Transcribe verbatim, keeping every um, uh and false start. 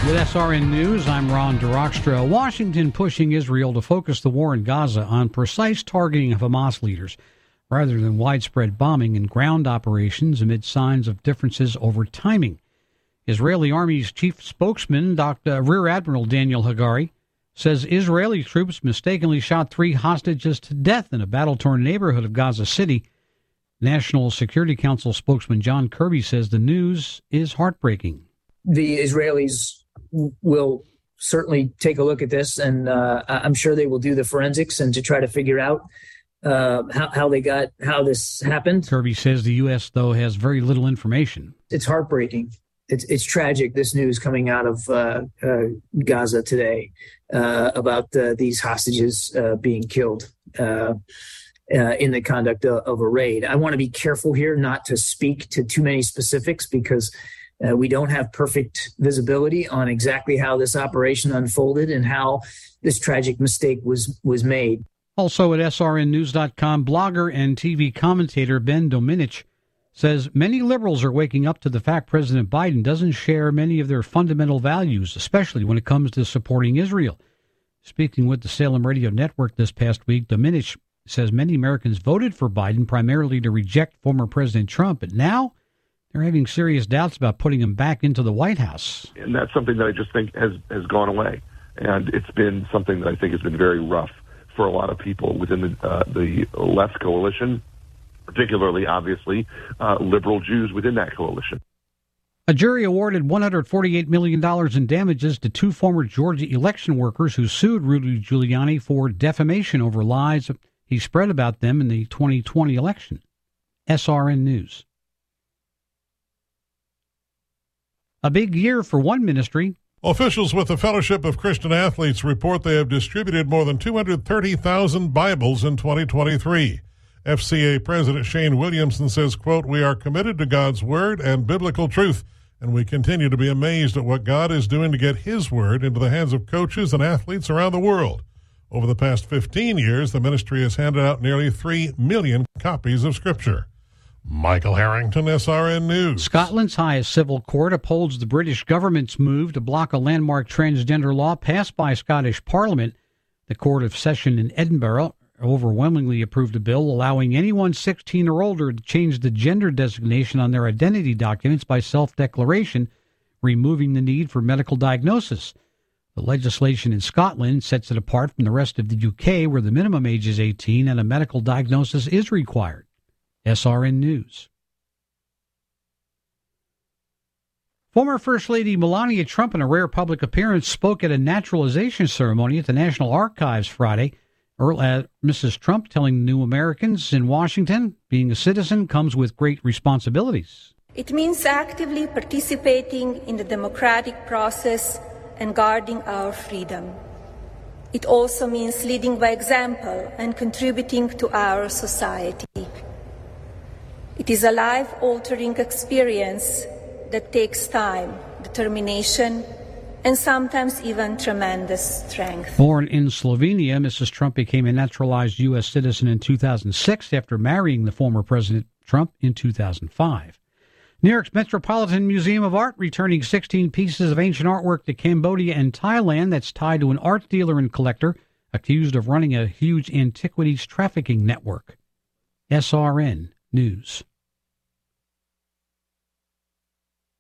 With S R N News, I'm Ron DeRockstra. Washington pushing Israel to focus the war in Gaza on precise targeting of Hamas leaders rather than widespread bombing and ground operations amid signs of differences over timing. Israeli Army's chief spokesman, Doctor Rear Admiral Daniel Hagari, says Israeli troops mistakenly shot three hostages to death in a battle-torn neighborhood of Gaza City. National Security Council spokesman John Kirby says the news is heartbreaking. The Israelis will certainly take a look at this, and uh, I'm sure they will do the forensics and to try to figure out uh, how, how they got, how this happened. Kirby says the U S, though, has very little information. It's heartbreaking. It's it's tragic, this news coming out of uh, uh, Gaza today uh, about uh, these hostages uh, being killed uh, uh, in the conduct of, of a raid. I want to be careful here not to speak to too many specifics because Uh, we don't have perfect visibility on exactly how this operation unfolded and how this tragic mistake was was made. Also at S R N news dot com, blogger and T V commentator Ben Domenech says many liberals are waking up to the fact President Biden doesn't share many of their fundamental values, especially when it comes to supporting Israel. Speaking with the Salem Radio Network this past week, Domenech says many Americans voted for Biden primarily to reject former President Trump, but now they're having serious doubts about putting him back into the White House. And that's something that I just think has, has gone away. And it's been something that I think has been very rough for a lot of people within the, uh, the left coalition, particularly, obviously, uh, liberal Jews within that coalition. A jury awarded one hundred forty-eight million dollars in damages to two former Georgia election workers who sued Rudy Giuliani for defamation over lies he spread about them in the twenty twenty election. S R N News. A big year for one ministry. Officials with the Fellowship of Christian Athletes report they have distributed more than two hundred thirty thousand Bibles in twenty twenty-three. F C A President Shane Williamson says, quote, "We are committed to God's word and biblical truth, and we continue to be amazed at what God is doing to get his word into the hands of coaches and athletes around the world. Over the past fifteen years, the ministry has handed out nearly three million copies of Scripture." Michael Harrington, S R N News. Scotland's highest civil court upholds the British government's move to block a landmark transgender law passed by Scottish Parliament. The Court of Session in Edinburgh overwhelmingly approved a bill allowing anyone sixteen or older to change the gender designation on their identity documents by self-declaration, removing the need for medical diagnosis. The legislation in Scotland sets it apart from the rest of the U K, where the minimum age is eighteen and a medical diagnosis is required. S R N News. Former First Lady Melania Trump, in a rare public appearance, spoke at a naturalization ceremony at the National Archives Friday. Missus Trump telling new Americans in Washington, being a citizen comes with great responsibilities. It means actively participating in the democratic process and guarding our freedom. It also means leading by example and contributing to our society. It is a life-altering experience that takes time, determination, and sometimes even tremendous strength. Born in Slovenia, Missus Trump became a naturalized U S citizen in two thousand six after marrying the former President Trump in two thousand five. New York's Metropolitan Museum of Art returning sixteen pieces of ancient artwork to Cambodia and Thailand that's tied to an art dealer and collector accused of running a huge antiquities trafficking network. S R N News.